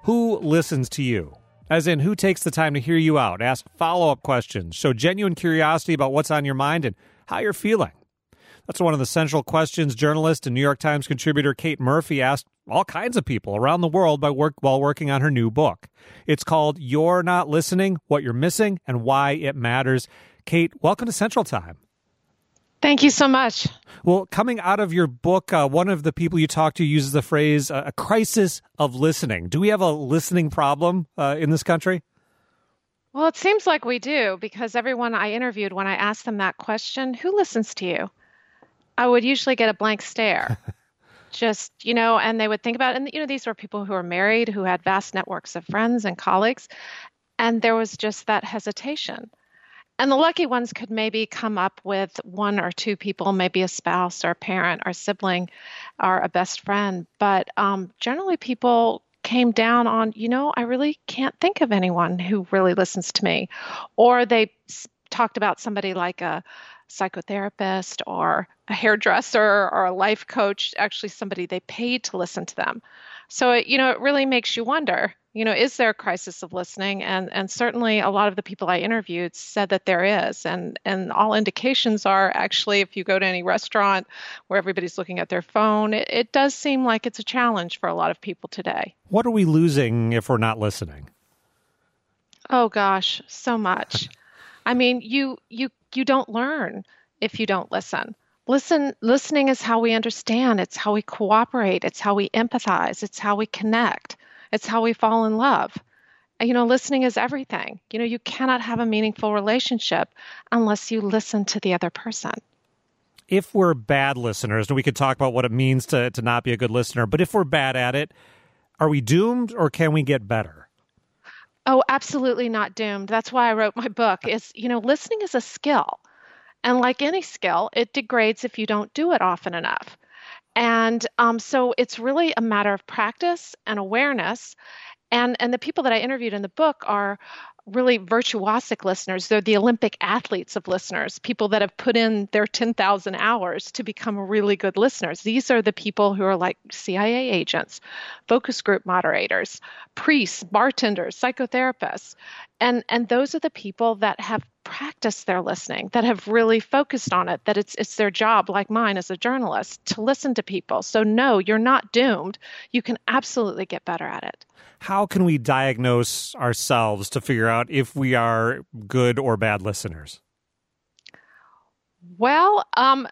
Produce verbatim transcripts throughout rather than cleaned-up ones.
Who listens to you? As in, who takes the time to hear you out, ask follow-up questions, show genuine curiosity about what's on your mind and how you're feeling? That's one of the central questions journalist and New York Times contributor Kate Murphy asked all kinds of people around the world by work, while working on her new book. It's called You're Not Listening, What You're Missing, and Why It Matters. Kate, welcome to Central Time. Thank you so much. Well, coming out of your book, uh, one of the people you talk to uses the phrase, uh, a crisis of listening. Do we have a listening problem uh, in this country? Well, it seems like we do, because everyone I interviewed, when I asked them that question, who listens to you? I would usually get a blank stare. Just, you know, and they would think about it. And, you know, these were people who were married, who had vast networks of friends and colleagues. And there was just that hesitation. And the lucky ones could maybe come up with one or two people, maybe a spouse or a parent or a sibling or a best friend. But um, generally people came down on, you know, I really can't think of anyone who really listens to me. Or they s- talked about somebody like a psychotherapist or a hairdresser or a life coach, actually somebody they paid to listen to them. So, it, you know, it really makes you wonder, you know, is there a crisis of listening? And and certainly a lot of the people I interviewed said that there is. And, and all indications are actually, if you go to any restaurant where everybody's looking at their phone, it, it does seem like it's a challenge for a lot of people today. What are we losing if we're not listening? Oh, gosh, so much. I mean, you you you don't learn if you don't listen. Listen, listening is how we understand. It's how we cooperate. It's how we empathize. It's how we connect. It's how we fall in love. You know, listening is everything. You know, you cannot have a meaningful relationship unless you listen to the other person. If we're bad listeners, and we could talk about what it means to, to not be a good listener, but if we're bad at it, are we doomed or can we get better? Oh, absolutely not doomed. That's why I wrote my book. Is, you know, listening is a skill. And like any skill, it degrades if you don't do it often enough. And um, so it's really a matter of practice and awareness. And, and the people that I interviewed in the book are really virtuosic listeners. They're the Olympic athletes of listeners, people that have put in their ten thousand hours to become really good listeners. These are the people who are like C I A agents, focus group moderators, priests, bartenders, psychotherapists. And, and those are the people that have practiced their listening, that have really focused on it, that it's it's their job, like mine as a journalist, to listen to people. So no, you're not doomed. You can absolutely get better at it. How can we diagnose ourselves to figure out if we are good or bad listeners? Well, um,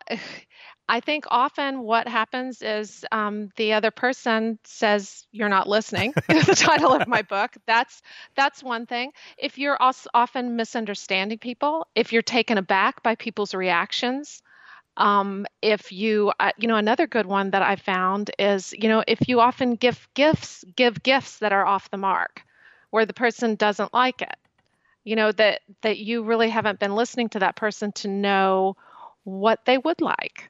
I think often what happens is um, the other person says you're not listening. The title of my book. That's that's one thing. If you're also often misunderstanding people, if you're taken aback by people's reactions, um, if you, uh, you know, another good one that I found is, you know, if you often give gifts, give gifts that are off the mark, where the person doesn't like it, you know, that that you really haven't been listening to that person to know what they would like.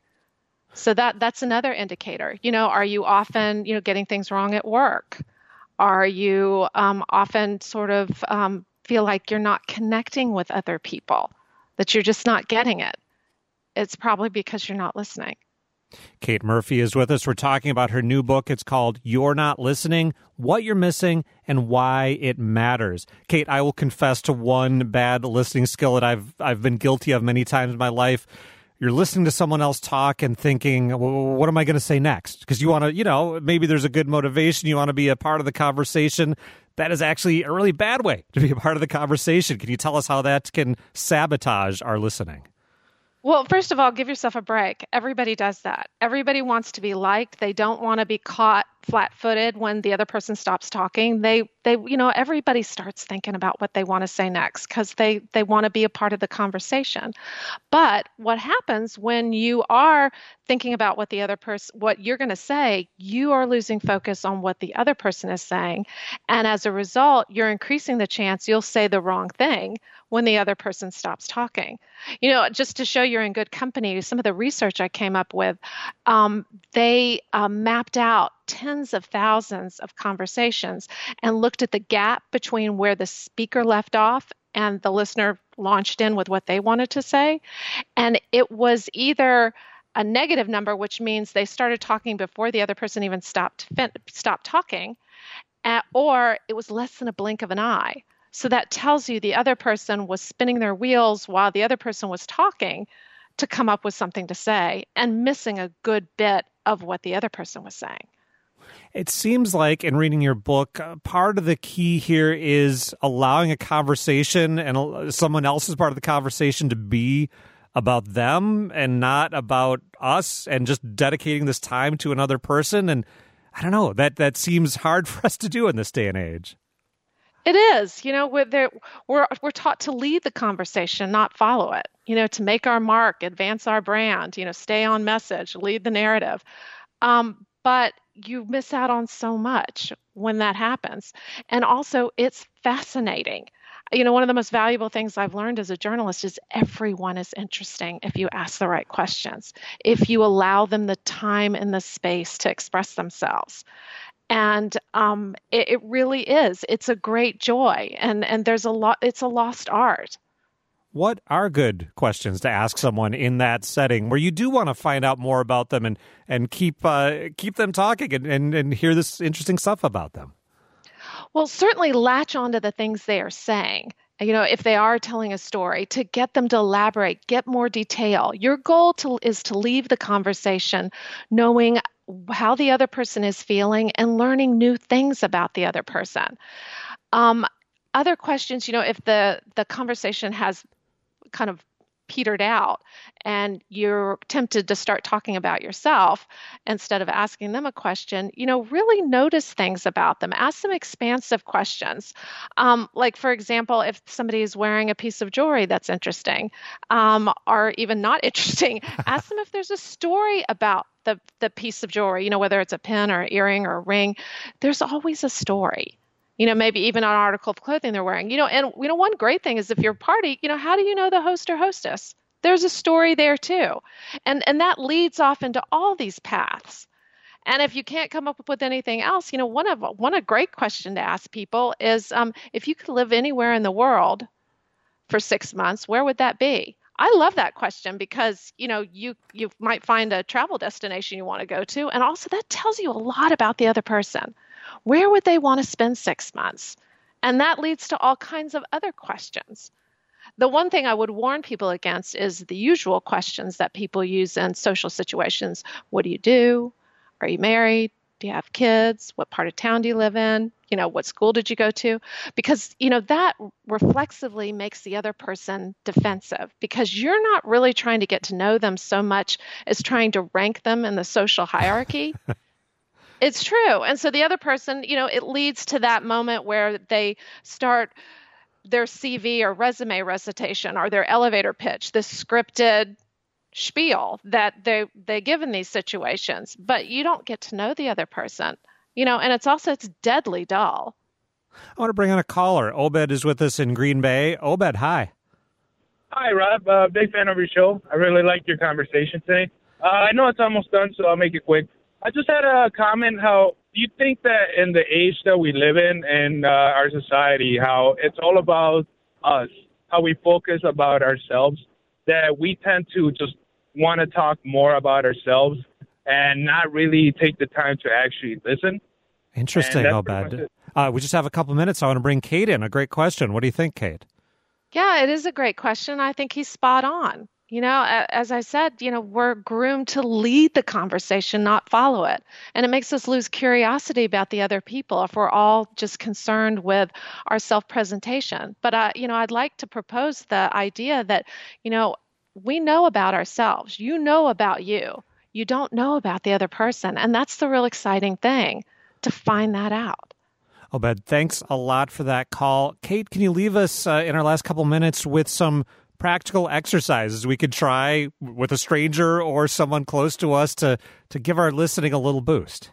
So that that's another indicator. You know, are you often, you know, getting things wrong at work? Are you um, often sort of um, feel like you're not connecting with other people, that you're just not getting it? It's probably because you're not listening. Kate Murphy is with us. We're talking about her new book. It's called You're Not Listening, What You're Missing, and Why It Matters. Kate, I will confess to one bad listening skill that I've I've been guilty of many times in my life. You're listening to someone else talk and thinking, well, what am I going to say next? Because you want to, you know, maybe there's a good motivation. You want to be a part of the conversation. That is actually a really bad way to be a part of the conversation. Can you tell us how that can sabotage our listening? Well, first of all, give yourself a break. Everybody does that. Everybody wants to be liked. They don't want to be caught flat-footed when the other person stops talking. They, they, you know, everybody starts thinking about what they want to say next because they, they want to be a part of the conversation. But what happens when you are thinking about what the other person, what you're going to say, you are losing focus on what the other person is saying. And as a result, you're increasing the chance you'll say the wrong thing when the other person stops talking. You know, just to show you're in good company, some of the research I came up with, um, they uh, mapped out tens of thousands of conversations and looked at the gap between where the speaker left off and the listener launched in with what they wanted to say. And it was either a negative number, which means they started talking before the other person even stopped fin- stopped talking, at, or it was less than a blink of an eye. So that tells you the other person was spinning their wheels while the other person was talking to come up with something to say and missing a good bit of what the other person was saying. It seems like in reading your book, uh, part of the key here is allowing a conversation and uh, someone else's part of the conversation to be about them and not about us, and just dedicating this time to another person. And I don't know, that, that seems hard for us to do in this day and age. It is. You know, we're, there, we're, we're taught to lead the conversation, not follow it, you know, to make our mark, advance our brand, you know, stay on message, lead the narrative. Um, but you miss out on so much when that happens. And also, it's fascinating. You know, one of the most valuable things I've learned as a journalist is everyone is interesting if you ask the right questions, if you allow them the time and the space to express themselves. And um, it, it really is. It's a great joy. And, and there's a lot, it's a lost art. What are good questions to ask someone in that setting where you do want to find out more about them and, and keep uh, keep them talking and, and, and hear this interesting stuff about them? Well, certainly latch onto the things they are saying. You know, if they are telling a story, to get them to elaborate, get more detail. Your goal to, is to leave the conversation knowing how the other person is feeling and learning new things about the other person. Um, other questions, you know, if the, the conversation has kind of petered out and you're tempted to start talking about yourself instead of asking them a question, you know, really notice things about them. Ask them expansive questions. Um, like, for example, if somebody is wearing a piece of jewelry that's interesting um, or even not interesting, ask them if there's a story about the, the piece of jewelry, you know, whether it's a pin or an earring or a ring. There's always a story. You know, maybe even an article of clothing they're wearing, you know, and, you know, one great thing is if you're a party, you know, how do you know the host or hostess? There's a story there too. And, and that leads off into all these paths. And if you can't come up with anything else, you know, one of, one a great question to ask people is um, if you could live anywhere in the world for six months, where would that be? I love that question because, you know, you, you might find a travel destination you want to go to. And also that tells you a lot about the other person. Where would they want to spend six months? And that leads to all kinds of other questions. The one thing I would warn people against is the usual questions that people use in social situations. What do you do? Are you married? Do you have kids? What part of town do you live in? You know, what school did you go to? Because, you know, that reflexively makes the other person defensive because you're not really trying to get to know them so much as trying to rank them in the social hierarchy. It's true. And so the other person, you know, it leads to that moment where they start their C V or resume recitation or their elevator pitch, this scripted spiel that they, they give in these situations. But you don't get to know the other person, you know, and it's also, it's deadly dull. I want to bring on a caller. Obed is with us in Green Bay. Obed, hi. Hi, Rob. Uh, big fan of your show. I really liked your conversation today. Uh, I know it's almost done, so I'll make it quick. I just had a comment. How do you think that in the age that we live in, in uh, our society, how it's all about us, how we focus about ourselves, that we tend to just want to talk more about ourselves and not really take the time to actually listen? Interesting, Obed. Uh, we just have a couple minutes. I want to bring Kate in. A great question. What do you think, Kate? Yeah, it is a great question. I think he's spot on. You know, as I said, you know, we're groomed to lead the conversation, not follow it. And it makes us lose curiosity about the other people if we're all just concerned with our self-presentation. But, uh, you know, I'd like to propose the idea that, you know, we know about ourselves. You know about you. You don't know about the other person. And that's the real exciting thing, to find that out. Obed, thanks a lot for that call. Kate, can you leave us uh, in our last couple minutes with some practical exercises we could try with a stranger or someone close to us to, to give our listening a little boost?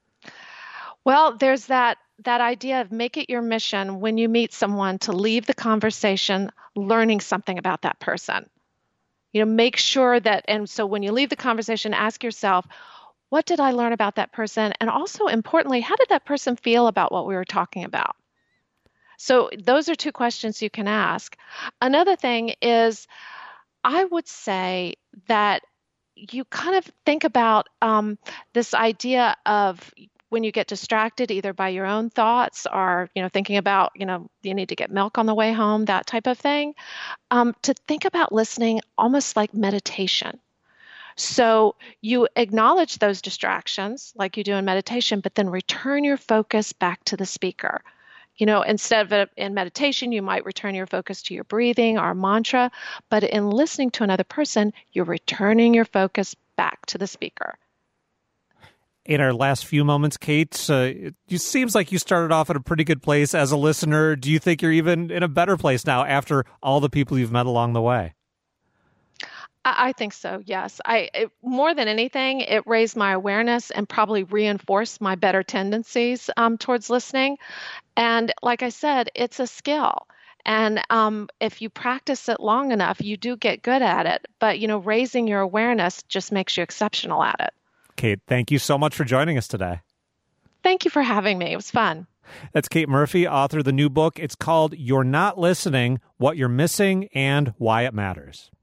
Well, there's that that idea of make it your mission when you meet someone to leave the conversation learning something about that person. You know, make sure that, and so when you leave the conversation, ask yourself, what did I learn about that person? And also, importantly, how did that person feel about what we were talking about? So those are two questions you can ask. Another thing is, I would say that you kind of think about um, this idea of when you get distracted either by your own thoughts or, you know, thinking about, you know, you need to get milk on the way home, that type of thing, um, to think about listening almost like meditation. So you acknowledge those distractions like you do in meditation, but then return your focus back to the speaker. You know, instead of in meditation, you might return your focus to your breathing or mantra, but in listening to another person, you're returning your focus back to the speaker. In our last few moments, Kate, uh, it seems like you started off at a pretty good place as a listener. Do you think you're even in a better place now after all the people you've met along the way? I think so, yes. I it, more than anything, it raised my awareness and probably reinforced my better tendencies um, towards listening. And like I said, it's a skill. And um, if you practice it long enough, you do get good at it. But, you know, raising your awareness just makes you exceptional at it. Kate, thank you so much for joining us today. Thank you for having me. It was fun. That's Kate Murphy, author of the new book. It's called You're Not Listening, What You're Missing and Why It Matters.